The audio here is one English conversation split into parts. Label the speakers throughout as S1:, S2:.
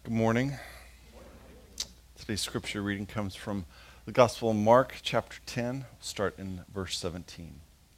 S1: Good morning. Today's scripture reading comes from the Gospel of Mark, chapter 10. We'll start in verse 17.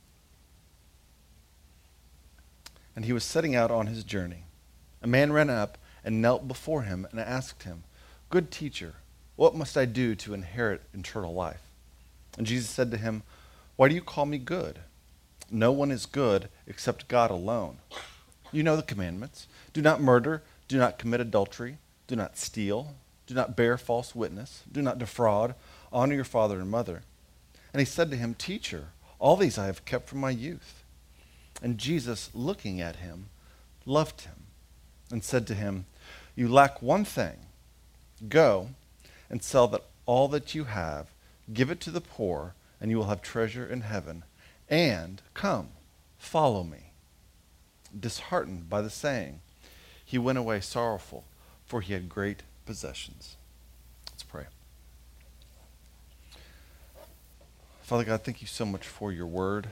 S1: And he was setting out on his journey. A man ran up and knelt before him and asked him, "Good teacher, what must I do to inherit eternal life?" And Jesus said to him, "Why do you call me good? No one is good except God alone. You know the commandments. Do not murder, do not commit adultery, do not steal, do not bear false witness, do not defraud, honor your father and mother." And he said to him, "Teacher, all these I have kept from my youth." And Jesus, looking at him, loved him and said to him, "You lack one thing. Go and sell that all that you have, give it to the poor, and you will have treasure in heaven. And come, follow me." Disheartened by the saying, he went away sorrowful, for he had great possessions. Let's pray. Father God, thank you so much for your word.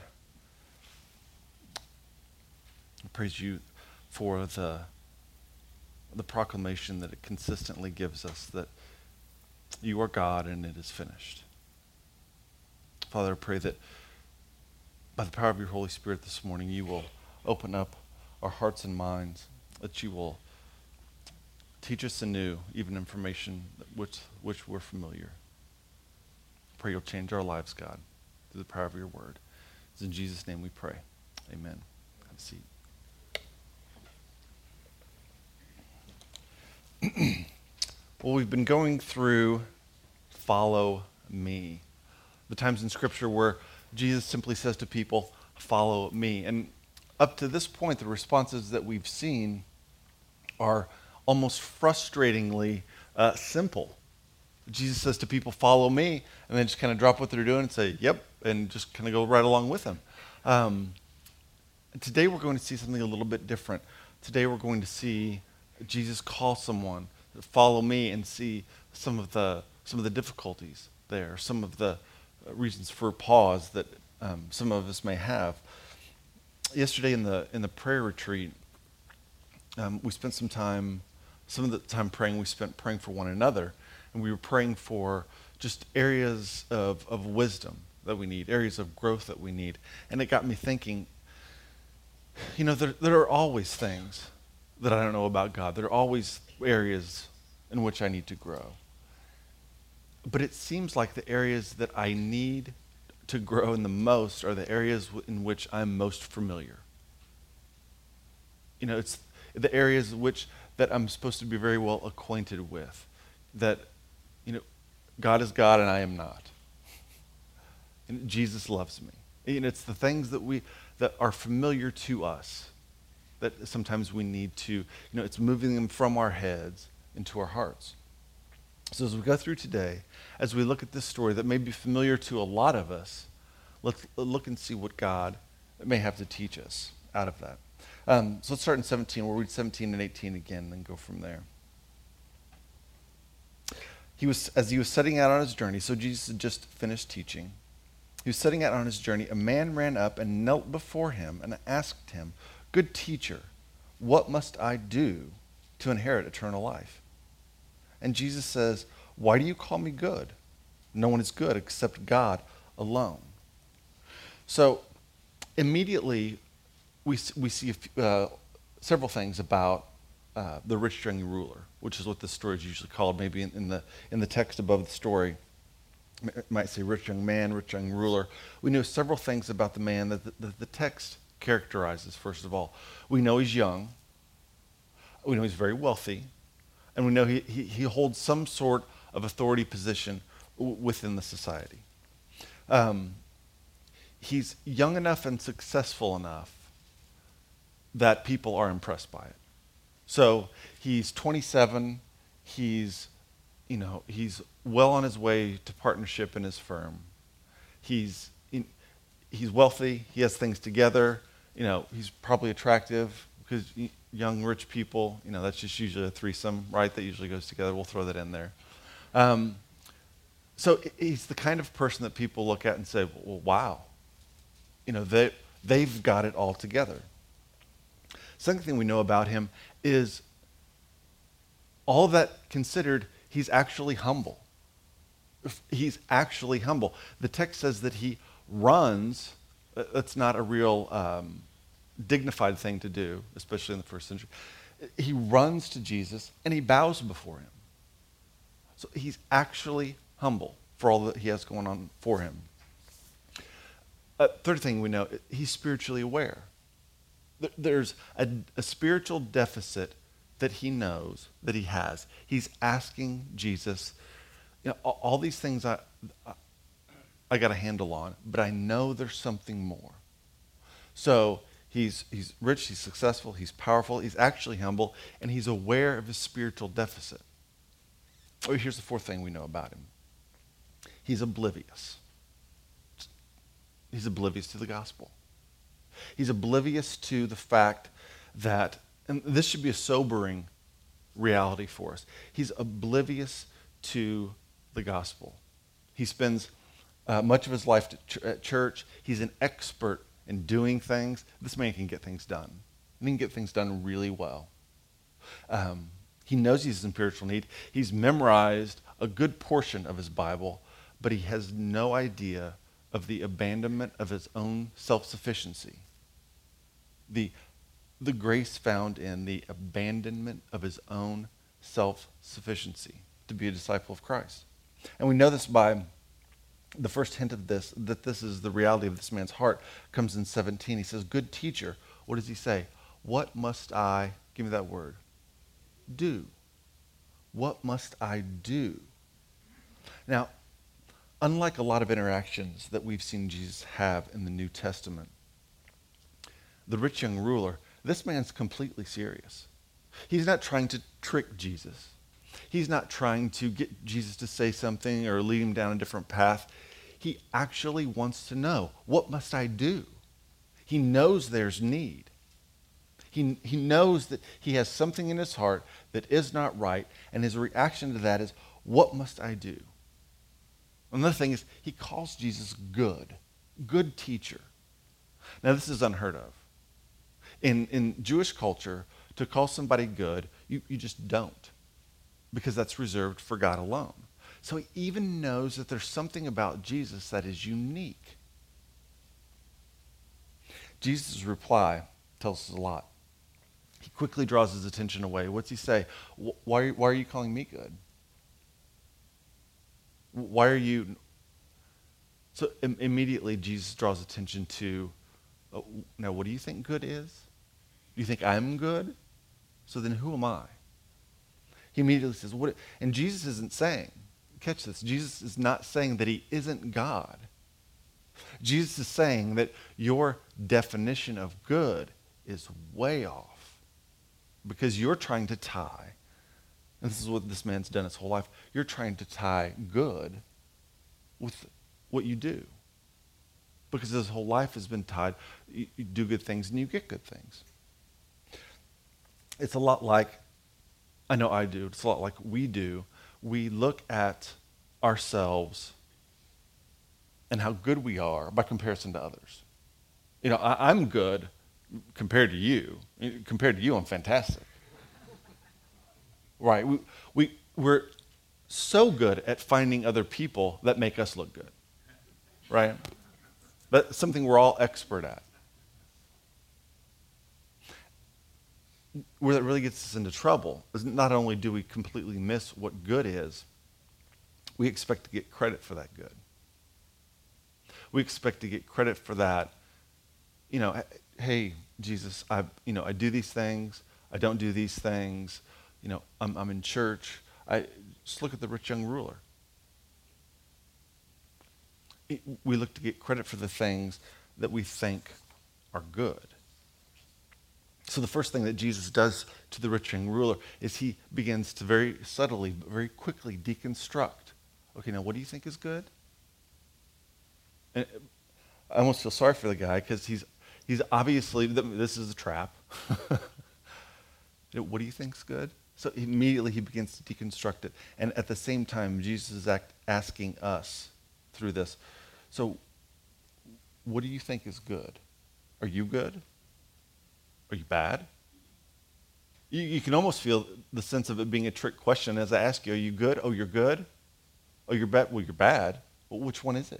S1: I praise you for the proclamation that it consistently gives us, that you are God and it is finished. Father, I pray that by the power of your Holy Spirit this morning, you will open up our hearts and minds, that you will teach us anew, even information which we're familiar. Pray you'll change our lives, God, through the power of your word. It's in Jesus' name we pray. Amen. Have a seat. Well, we've been going through Follow Me. The times in Scripture where Jesus simply says to people, "Follow me." And up to this point, the responses that we've seen are almost frustratingly simple. Jesus says to people, "Follow me," and then just kind of drop what they're doing and say, "Yep," and just kind of go right along with him. Today we're going to see something a little bit different. Today we're going to see Jesus call someone, "Follow me," and see some of the difficulties there, some of the reasons for pause that some of us may have. Yesterday in the prayer retreat, we spent some of the time praying, we spent praying for one another, and we were praying for just areas of wisdom that we need, areas of growth that we need. And it got me thinking, there are always things that I don't know about God. There are always areas in which I need to grow. But it seems like the areas that I need to grow in the most are the areas in which I'm most familiar. It's the areas that I'm supposed to be very well acquainted with. That, God is God and I am not. And Jesus loves me. It's the things that are familiar to us that sometimes we need to, it's moving them from our heads into our hearts. So as we go through today, as we look at this story that may be familiar to a lot of us, let's look and see what God may have to teach us out of that. So let's start in 17. We'll read 17 and 18 again and go from there. As he was setting out on his journey, so Jesus had just finished teaching. He was setting out on his journey. A man ran up and knelt before him and asked him, "Good teacher, what must I do to inherit eternal life?" And Jesus says, "Why do you call me good? No one is good except God alone." So immediately we see several things about the rich young ruler, which is what this story is usually called. Maybe in the text above the story, it might say rich young man, rich young ruler. We know several things about the man that the text characterizes. First of all, we know he's young. We know he's very wealthy. And we know he holds some sort of authority position within the society. He's young enough and successful enough that people are impressed by it. So he's 27. He's well on his way to partnership in his firm. He's wealthy. He has things together. He's probably attractive because young rich people, that's just usually a threesome, right? That usually goes together. We'll throw that in there. So he's the kind of person that people look at and say, "Well, wow, they've got it all together." Second thing we know about him is all that considered, he's actually humble. He's actually humble. The text says that he runs. That's not a real dignified thing to do, especially in the first century. He runs to Jesus and he bows before him. So he's actually humble for all that he has going on for him. Third thing we know, he's spiritually aware. There's a spiritual deficit that he knows that he has. He's asking Jesus, all these things I got a handle on, but I know there's something more. So he's rich, he's successful, he's powerful, he's actually humble, and he's aware of his spiritual deficit. Oh, here's the fourth thing we know about him. He's oblivious. He's oblivious to the gospel. He's oblivious to the fact that, and this should be a sobering reality for us, he's oblivious to the gospel. He spends much of his life at church. He's an expert in doing things. This man can get things done. And he can get things done really well. He knows he's in spiritual need. He's memorized a good portion of his Bible, but he has no idea of the abandonment of his own self-sufficiency. The grace found in the abandonment of his own self-sufficiency to be a disciple of Christ. And we know this by the first hint of this, that this is the reality of this man's heart, comes in 17. He says, "Good teacher." What does he say? "What must I," give me that word, "do? What must I do?" Now, unlike a lot of interactions that we've seen Jesus have in the New Testament, the rich young ruler, this man's completely serious. He's not trying to trick Jesus. He's not trying to get Jesus to say something or lead him down a different path. He actually wants to know, what must I do? He knows there's need. He knows that he has something in his heart that is not right, and his reaction to that is, what must I do? Another thing is, he calls Jesus good teacher. Now, this is unheard of. In Jewish culture, to call somebody good, you just don't, because that's reserved for God alone. So he even knows that there's something about Jesus that is unique. Jesus' reply tells us a lot. He quickly draws his attention away. What's he say? Why are you calling me good? Why are you... So immediately Jesus draws attention to, now what do you think good is? Do you think I'm good? So then who am I? He immediately says, what? And Jesus isn't saying, catch this, Jesus is not saying that he isn't God. Jesus is saying that your definition of good is way off because you're trying to tie, and this is what this man's done his whole life, you're trying to tie good with what you do. Because his whole life has been tied, you do good things and you get good things. It's a lot like, I know I do, it's a lot like we do. We look at ourselves and how good we are by comparison to others. I'm good compared to you. Compared to you, I'm fantastic. Right? We're so good at finding other people that make us look good. Right? That's something we're all expert at. Where that really gets us into trouble is not only do we completely miss what good is, we expect to get credit for that good. We expect to get credit for that. Hey, Jesus, I do these things. I don't do these things. I'm in church. Just look at the rich young ruler. We look to get credit for the things that we think are good. So the first thing that Jesus does to the rich young ruler is he begins to very subtly, very quickly deconstruct. Okay, now what do you think is good? And I almost feel sorry for the guy because he's obviously, this is a trap. What do you think's good? So immediately he begins to deconstruct it. And at the same time, Jesus is asking us through this, so what do you think is good? Are you good? Are you bad? You can almost feel the sense of it being a trick question as I ask you, are you good? Oh, you're good? Oh, you're bad? Well, you're bad. Well, which one is it?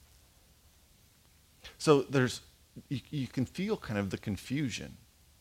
S1: So you can feel kind of the confusion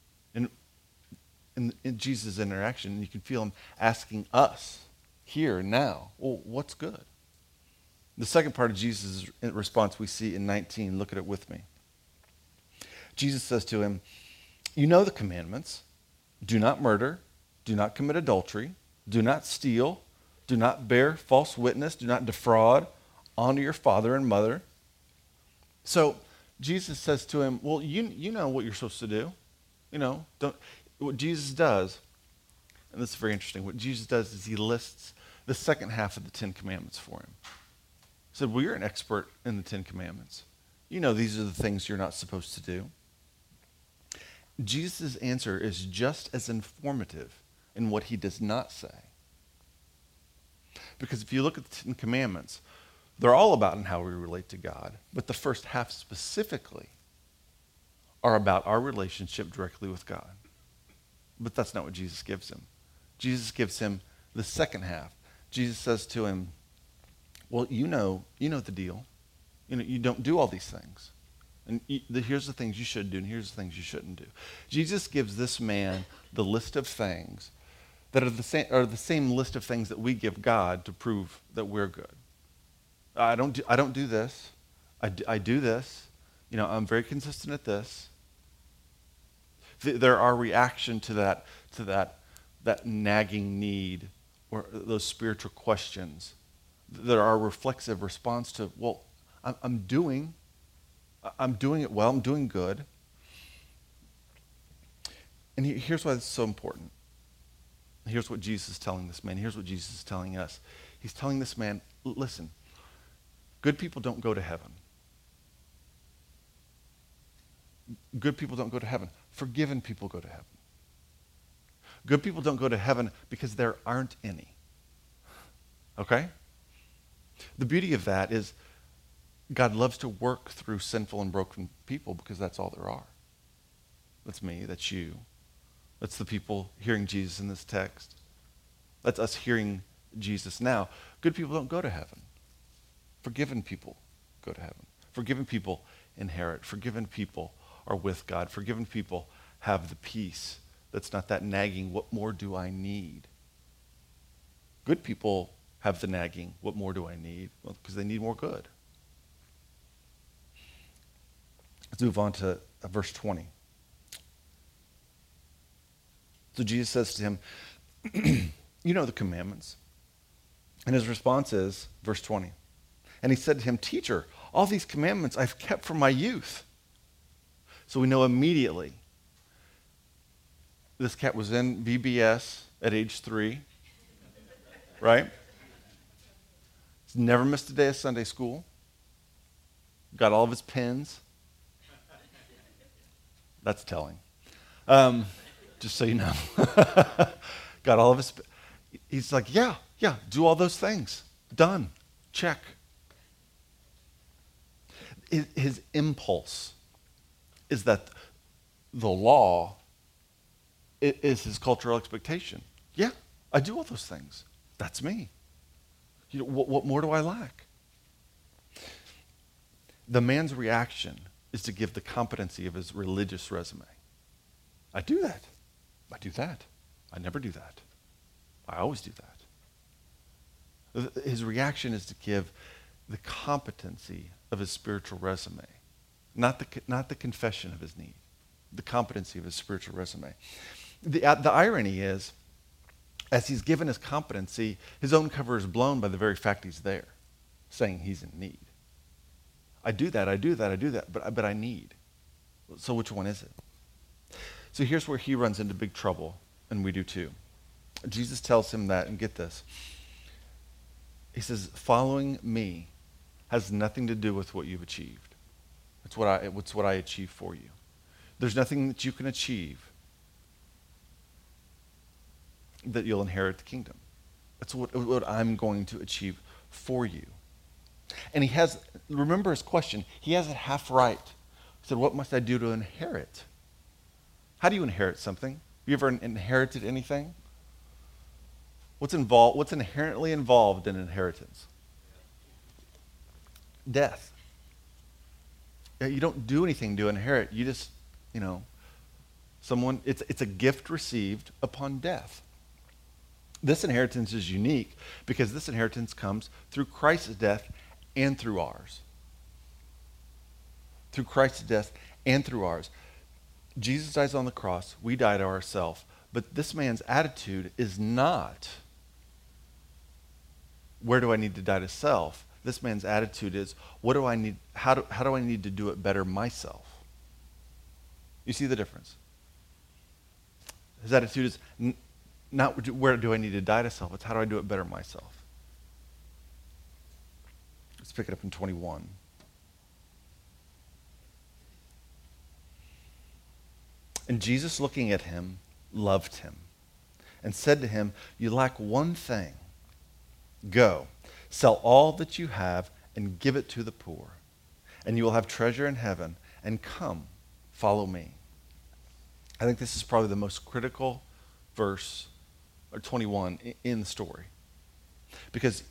S1: in Jesus' interaction. You can feel him asking us here and now, well, what's good? The second part of Jesus' response we see in 19. Look at it with me. Jesus says to him, you know the commandments. Do not murder. Do not commit adultery. Do not steal. Do not bear false witness. Do not defraud. Honor your father and mother. So Jesus says to him, well, you know what you're supposed to do. What Jesus does, and this is very interesting, what Jesus does is he lists the second half of the Ten Commandments for him. He said, well, you're an expert in the Ten Commandments. You know these are the things you're not supposed to do. Jesus' answer is just as informative in what he does not say. Because if you look at the Ten Commandments, they're all about how we relate to God, but the first half specifically are about our relationship directly with God. But that's not what Jesus gives him. Jesus gives him the second half. Jesus says to him, well, you know the deal. You don't do all these things. And here's the things you should do, and here's the things you shouldn't do. Jesus gives this man the list of things that are the same list of things that we give God to prove that we're good. I don't do this. I do this. I'm very consistent at this. They're our reaction to that nagging need or those spiritual questions. They're our reflexive response to, well, I'm doing it well. I'm doing good. And here's why this is so important. Here's what Jesus is telling this man. Here's what Jesus is telling us. He's telling this man, listen, good people don't go to heaven. Good people don't go to heaven. Forgiven people go to heaven. Good people don't go to heaven because there aren't any. Okay? The beauty of that is God loves to work through sinful and broken people because that's all there are. That's me, that's you. That's the people hearing Jesus in this text. That's us hearing Jesus now. Good people don't go to heaven. Forgiven people go to heaven. Forgiven people inherit. Forgiven people are with God. Forgiven people have the peace that's not that nagging, what more do I need? Good people have the nagging, what more do I need? Well, because they need more good. Let's move on to verse 20. So Jesus says to him, you know the commandments. And his response is, verse 20, and he said to him, teacher, all these commandments I've kept from my youth. So we know immediately this cat was in VBS at age 3, right? He's never missed a day of Sunday school. Got all of his pens. That's telling. Just so you know. Got all of his... He's like, yeah, do all those things. Done. Check. His impulse is that the law is his cultural expectation. Yeah, I do all those things. That's me. What more do I lack? The man's reaction is to give the competency of his religious resume. I do that. I do that. I never do that. I always do that. His reaction is to give the competency of his spiritual resume, not the confession of his need, the competency of his spiritual resume. The irony is, as he's given his competency, his own cover is blown by the very fact he's there, saying he's in need. I do that, but I need. So which one is it? So here's where he runs into big trouble, and we do too. Jesus tells him that, and get this. He says, following me has nothing to do with what you've achieved. It's what I achieve for you. There's nothing that you can achieve that you'll inherit the kingdom. That's what I'm going to achieve for you. And remember his question, he has it half right. He said, what must I do to inherit? How do you inherit something? You ever inherited anything? What's involved? What's inherently involved in inheritance? Death. Yeah, you don't do anything to inherit. You just, it's a gift received upon death. This inheritance is unique because this inheritance comes through Christ's death and through ours. Through Christ's death and through ours. Jesus dies on the cross. We die to ourselves. But this man's attitude is not, where do I need to die to self? This man's attitude is, what do I need? How do I need to do it better myself? You see the difference? His attitude is not where do I need to die to self, it's how do I do it better myself. Let's pick it up in 21. And Jesus, looking at him, loved him and said to him, you lack one thing. Go, sell all that you have and give it to the poor, and you will have treasure in heaven, and come, follow me. I think this is probably the most critical verse, or 21, in the story. Because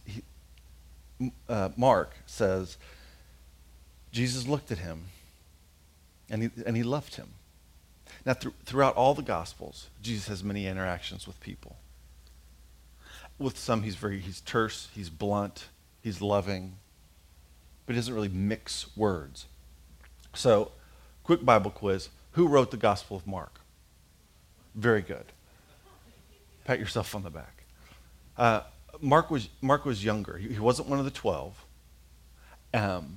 S1: Mark says, Jesus looked at him, and he loved him. Now, throughout all the Gospels, Jesus has many interactions with people. With some, he's terse, he's blunt, he's loving, but he doesn't really mix words. So, quick Bible quiz. Who wrote the Gospel of Mark? Very good. Pat yourself on the back. Mark was younger. He wasn't one of the 12. And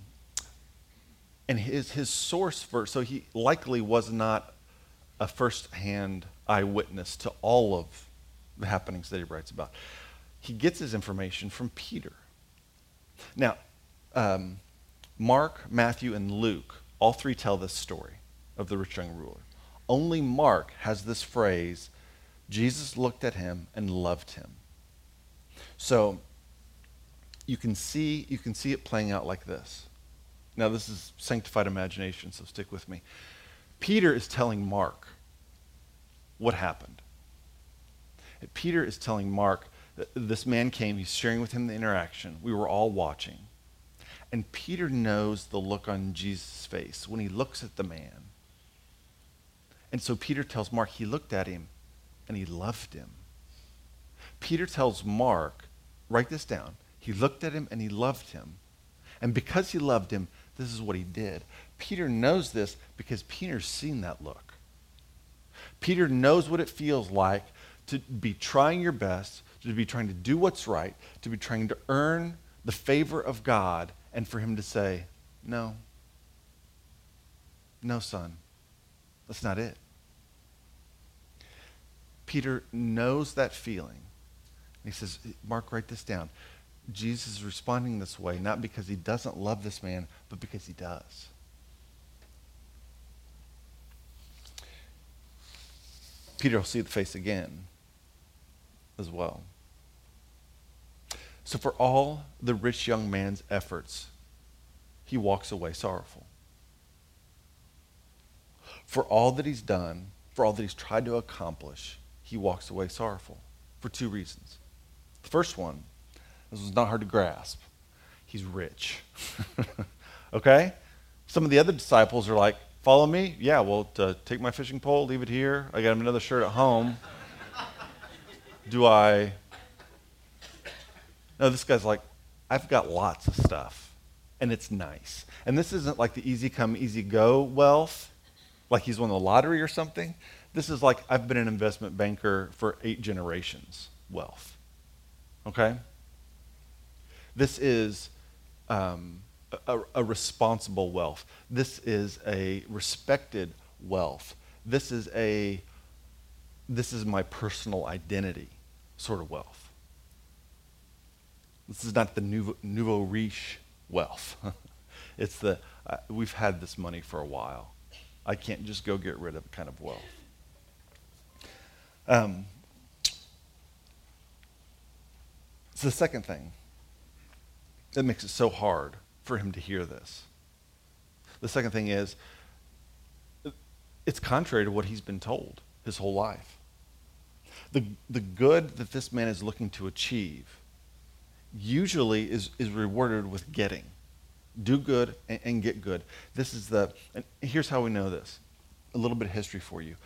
S1: his source verse, so he likely was not a first-hand eyewitness to all of the happenings that he writes about. He gets his information from Peter. Now, Mark, Matthew, and Luke, all three tell this story of the rich young ruler. Only Mark has this phrase, Jesus looked at him and loved him. So you can see it playing out like this. Now, this is sanctified imagination, so stick with me. Peter is telling Mark what happened. Peter is telling Mark that this man came, he's sharing with him the interaction. We were all watching. And Peter knows the look on Jesus' face when he looks at the man. And so Peter tells Mark he looked at him and he loved him. Peter tells Mark, write this down, he looked at him and he loved him. And because he loved him, this is what he did. Peter knows this because Peter's seen that look. Peter knows what it feels like to be trying your best, to be trying to do what's right, to be trying to earn the favor of God, and for him to say, no, son, that's not it. Peter knows that feeling. He says, Mark, write this down. Jesus is responding this way, not because he doesn't love this man, but because he does. Peter will see the face again as well. So for all the rich young man's efforts, he walks away sorrowful. For all that he's done, for all that he's tried to accomplish, he walks away sorrowful for two reasons. The first one, this was not hard to grasp. He's rich. Okay? Some of the other disciples are like, follow me? Yeah, well, take my fishing pole, leave it here. I got another shirt at home. No, this guy's like, I've got lots of stuff, and it's nice. And this isn't like the easy come, easy go wealth, like he's won the lottery or something. This is like, I've been an investment banker for 8 generations wealth. Okay? This is a responsible wealth. This is a respected wealth. This is my personal identity sort of wealth. This is not the nouveau riche wealth. It's we've had this money for a while. I can't just go get rid of kind of wealth. So the second thing that makes it so hard for him to hear this. The second thing is, it's contrary to what he's been told his whole life. The good that this man is looking to achieve usually is rewarded with getting. Do good and get good. And here's how we know this. A little bit of history for you.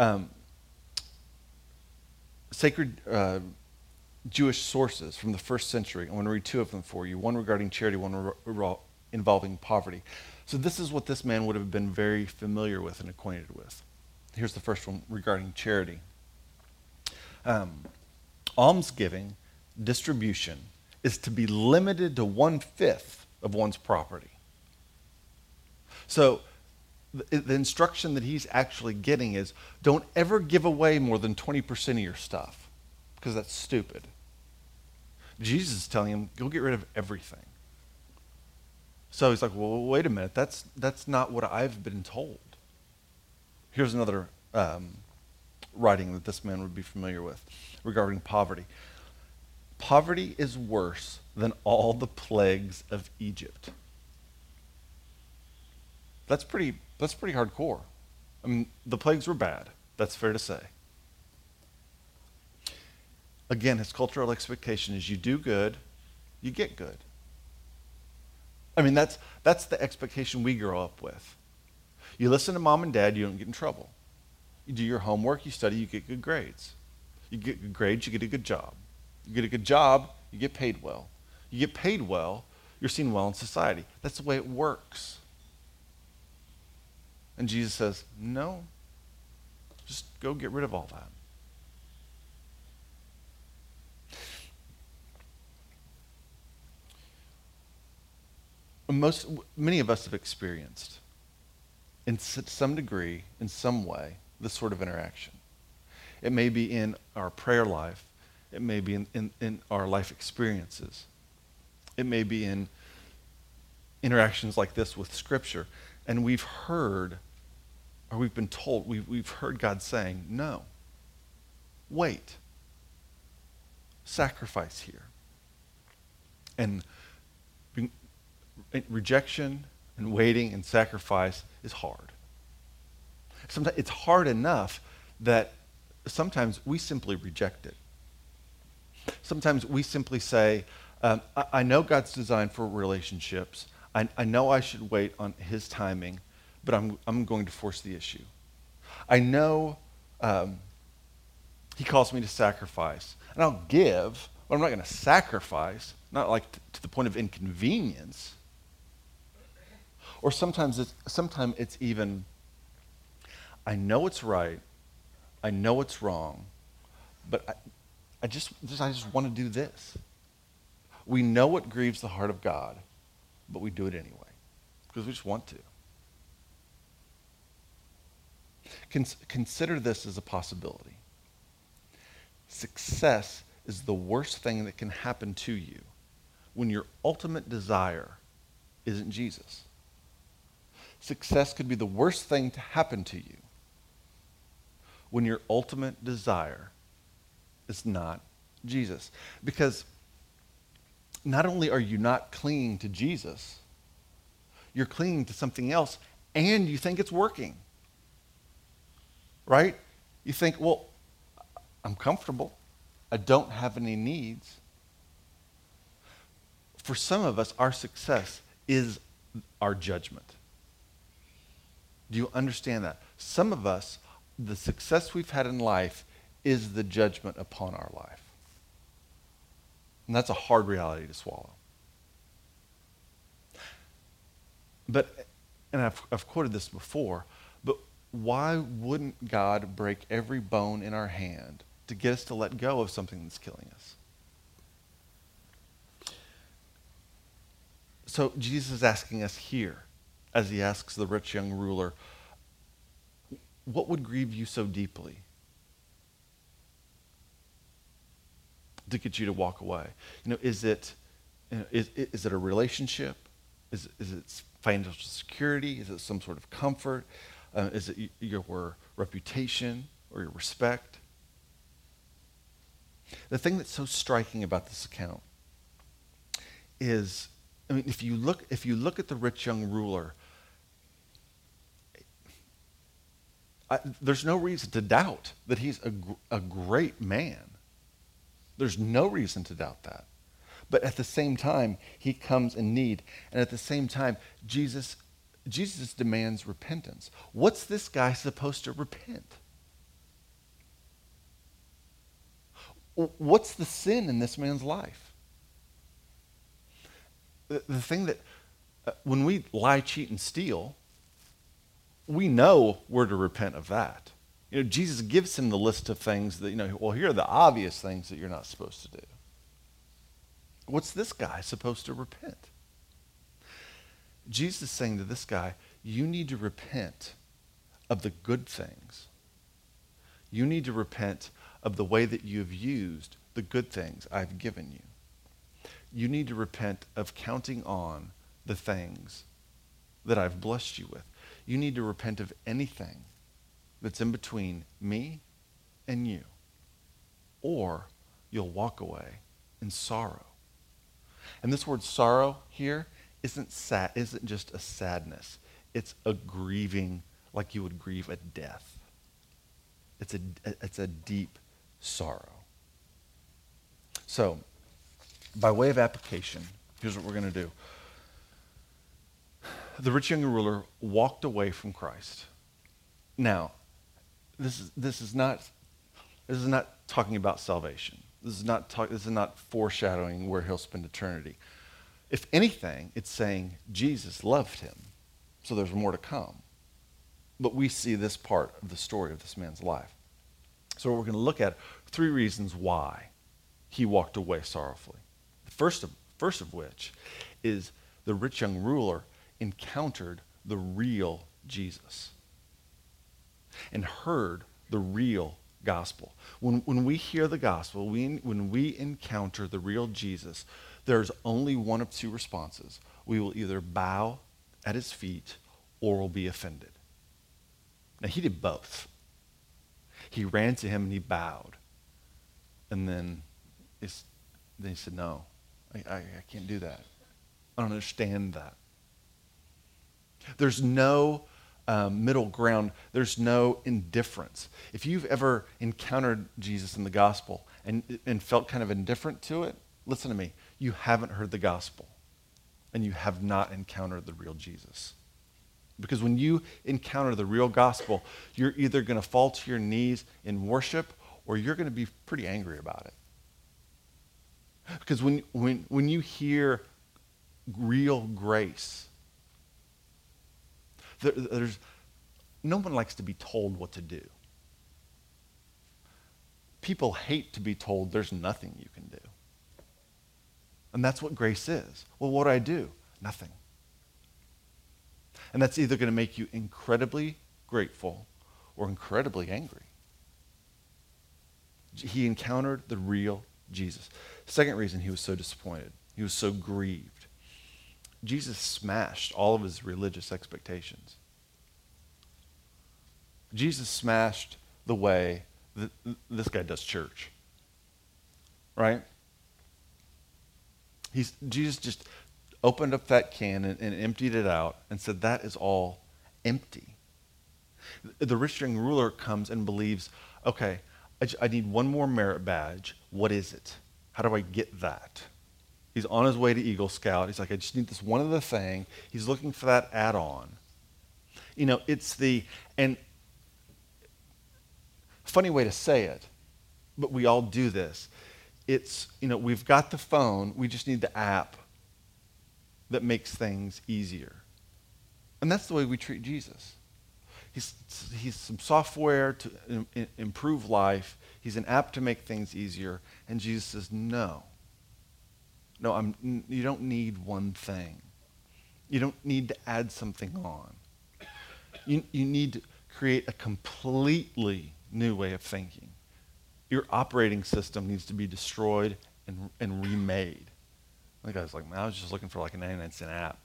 S1: Sacred Jewish sources from the first century. I'm going to read two of them for you. One regarding charity, one involving poverty. So this is what this man would have been very familiar with and acquainted with. Here's the first one regarding charity. Almsgiving, distribution, is to be limited to 1/5 of one's property. So the instruction that he's actually getting is, don't ever give away more than 20% of your stuff, because that's stupid. Jesus is telling him, go get rid of everything. So he's like, well, wait a minute, that's not what I've been told. Here's another writing that this man would be familiar with regarding poverty. Poverty is worse than all the plagues of Egypt. That's pretty hardcore. I mean, the plagues were bad. That's fair to say. Again, his cultural expectation is you do good, you get good. I mean, that's the expectation we grow up with. You listen to mom and dad, you don't get in trouble. You do your homework, you study, you get good grades. You get good grades, you get a good job. You get a good job, you get paid well. You get paid well, you're seen well in society. That's the way it works. And Jesus says, no, just go get rid of all that. Many of us have experienced, in some degree, in some way, this sort of interaction. It may be in our prayer life. It may be in our life experiences. It may be in interactions like this with Scripture. And we've heard, or we've been told, we've heard God saying, no, wait, sacrifice here. And rejection and waiting and sacrifice is hard. Sometimes it's hard enough that sometimes we simply reject it. Sometimes we simply say, I know God's designed for relationships. I know I should wait on his timing, but I'm going to force the issue. I know he calls me to sacrifice, and I'll give, but I'm not going to sacrifice, not like to the point of inconvenience. Or sometimes it's even, I know it's right, I know it's wrong, but I just want to do this. We know what grieves the heart of God, but we do it anyway because we just want to. Consider this as a possibility. Success is the worst thing that can happen to you when your ultimate desire isn't Jesus. Success could be the worst thing to happen to you when your ultimate desire is not Jesus. Because not only are you not clinging to Jesus, you're clinging to something else, and you think it's working. Right? You think, well, I'm comfortable. I don't have any needs. For some of us, our success is our judgment. Do you understand that? Some of us, the success we've had in life is the judgment upon our life. And that's a hard reality to swallow. But, and I've quoted this before, but why wouldn't God break every bone in our hand to get us to let go of something that's killing us? So Jesus is asking us here, as he asks the rich young ruler, what would grieve you so deeply to get you to walk away? Is it a relationship? Is it financial security? Is it some sort of comfort? Is it your reputation or your respect? The thing that's so striking about this account is, if you look at the rich young ruler, there's no reason to doubt that he's a great man. There's no reason to doubt that. But at the same time, he comes in need. And at the same time, Jesus demands repentance. What's this guy supposed to repent? What's the sin in this man's life? The thing that, when we lie, cheat, and steal, we know we're to repent of that. Jesus gives him the list of things that, well, here are the obvious things that you're not supposed to do. What's this guy supposed to repent? Jesus is saying to this guy, you need to repent of the good things. You need to repent of the way that you've used the good things I've given you. You need to repent of counting on the things that I've blessed you with. You need to repent of anything that's in between me and you, or you'll walk away in sorrow. And this word sorrow here isn't just a sadness. It's a grieving, like you would grieve a death. It's a deep sorrow. So, by way of application, here's what we're going to do. The rich young ruler walked away from Christ. Now, this is not talking about salvation. This is not foreshadowing where he'll spend eternity. If anything, it's saying Jesus loved him, so there's more to come. But we see this part of the story of this man's life. So we're going to look at 3 reasons why he walked away sorrowfully. The first of which is the rich young ruler encountered the real Jesus and heard the real gospel. When we hear the gospel, when we encounter the real Jesus, there's only one of 2 responses. We will either bow at his feet or we'll be offended. Now, he did both. He ran to him and he bowed. And then he said, no, I can't do that. I don't understand that. There's no middle ground. There's no indifference. If you've ever encountered Jesus in the gospel and felt kind of indifferent to it, listen to me. You haven't heard the gospel, and you have not encountered the real Jesus. Because when you encounter the real gospel, you're either going to fall to your knees in worship, or you're going to be pretty angry about it. Because when you hear real grace, there's no one likes to be told what to do. People hate to be told there's nothing you can do. And that's what grace is. Well, what do I do? Nothing. And that's either going to make you incredibly grateful or incredibly angry. He encountered the real Jesus. Second reason he was so disappointed. He was so grieved. Jesus smashed all of his religious expectations. Jesus smashed the way that this guy does church. Right? Jesus just opened up that can and emptied it out and said, that is all empty. The rich young ruler comes and believes, okay, I need one more merit badge. What is it? How do I get that? He's on his way to Eagle Scout. He's like, I just need this one other thing. He's looking for that add-on. And funny way to say it, but we all do this. It's, we've got the phone. We just need the app that makes things easier. And that's the way we treat Jesus. He's some software to improve life. He's an app to make things easier. And Jesus says, no, you don't need one thing. You don't need to add something on. You need to create a completely new way of thinking. Your operating system needs to be destroyed and remade. The guy's like, man, I was just looking for like a 99-cent app.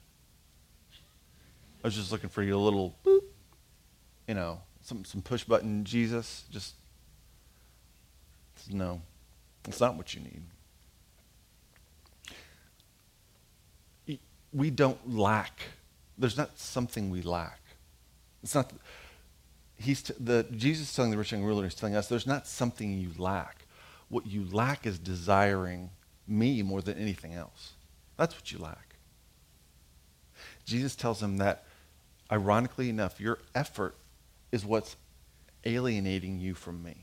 S1: I was just looking for your little boop, some push button Jesus. No, it's not what you need. We don't lack. There's not something we lack. It's not. Jesus is telling the rich young ruler, he's telling us there's not something you lack. What you lack is desiring me more than anything else. That's what you lack. Jesus tells him that, ironically enough, your effort is what's alienating you from me.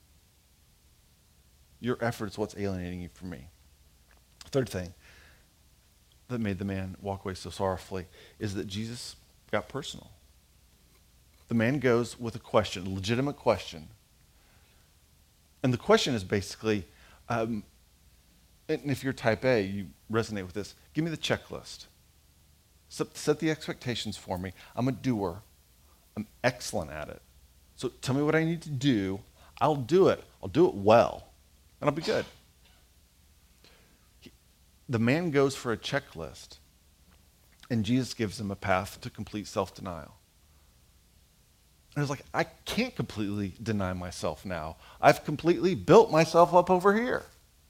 S1: Your effort is what's alienating you from me. Third thing that made the man walk away so sorrowfully is that Jesus got personal. The man goes with a question, a legitimate question. And the question is basically, and if you're type A, you resonate with this, give me the checklist. Set the expectations for me. I'm a doer. I'm excellent at it. So tell me what I need to do. I'll do it. I'll do it well. And I'll be good. The man goes for a checklist, and Jesus gives him a path to complete self-denial. And I was like, I can't completely deny myself now. I've completely built myself up over here.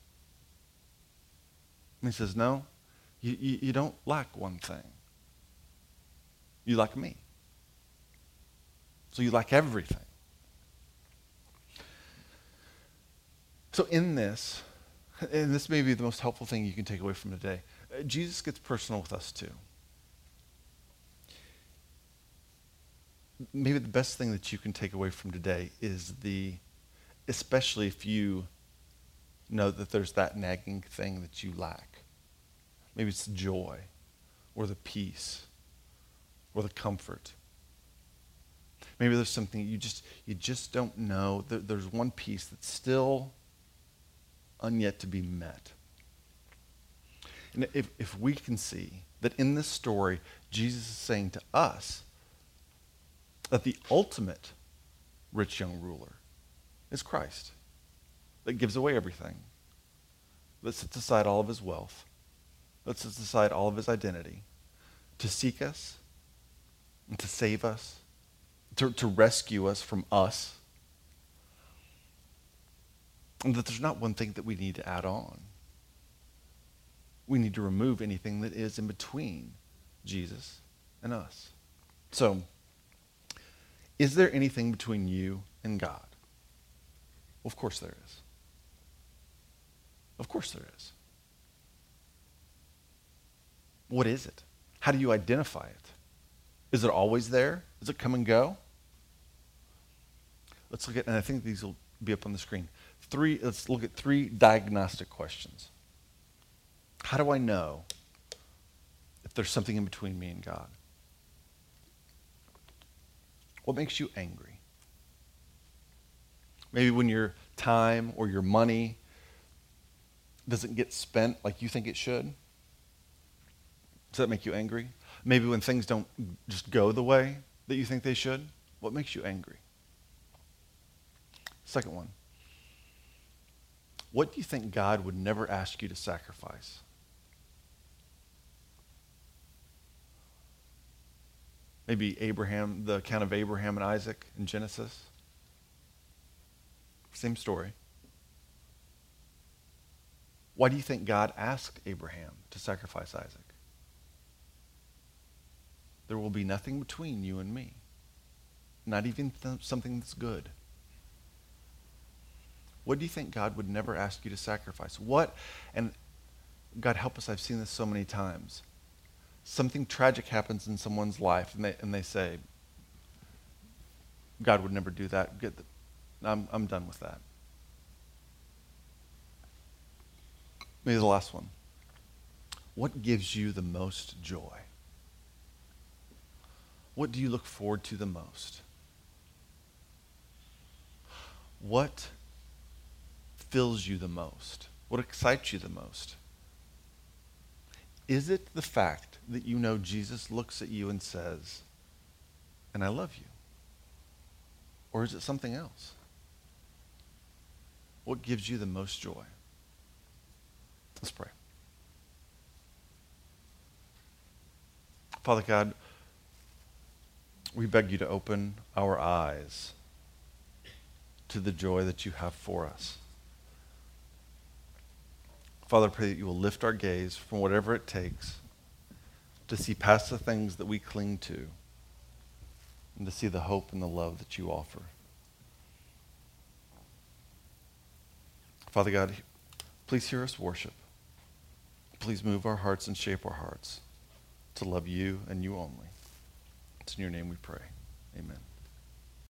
S1: And he says, no, you don't lack one thing. You lack me. So you lack everything. So in this, and this may be the most helpful thing you can take away from today, Jesus gets personal with us too. Maybe the best thing that you can take away from today is especially if you know that there's that nagging thing that you lack. Maybe it's the joy or the peace or the comfort. Maybe there's something you just don't know. There's one piece that's still unyet to be met. And if we can see that in this story, Jesus is saying to us that the ultimate rich young ruler is Christ, that gives away everything, that sets aside all of his wealth, that sets aside all of his identity, to seek us and to save us, to rescue us from us, and that there's not one thing that we need to add on. We need to remove anything that is in between Jesus and us. So, is there anything between you and God? Well, of course there is. Of course there is. What is it? How do you identify it? Is it always there? Does it come and go? Let's look at, and I think these will be up on the screen. Let's look at 3 diagnostic questions. How do I know if there's something in between me and God? What makes you angry? Maybe when your time or your money doesn't get spent like you think it should. Does that make you angry? Maybe when things don't just go the way that you think they should. What makes you angry? Second one. What do you think God would never ask you to sacrifice? Maybe Abraham, the account of Abraham and Isaac in Genesis. Same story. Why do you think God asked Abraham to sacrifice Isaac? There will be nothing between you and me. Not even something that's good. What do you think God would never ask you to sacrifice? What, and God help us, I've seen this so many times. Something tragic happens in someone's life, and they say, God would never do that. I'm done with that. Maybe the last one. What gives you the most joy? What do you look forward to the most? What fills you the most? What excites you the most? Is it the fact that you know Jesus looks at you and says, and I love you? Or is it something else? What gives you the most joy? Let's pray. Father God, we beg you to open our eyes to the joy that you have for us. Father, I pray that you will lift our gaze from whatever it takes to see past the things that we cling to and to see the hope and the love that you offer. Father God, please hear us worship. Please move our hearts and shape our hearts to love you and you only. It's in your name we pray. Amen.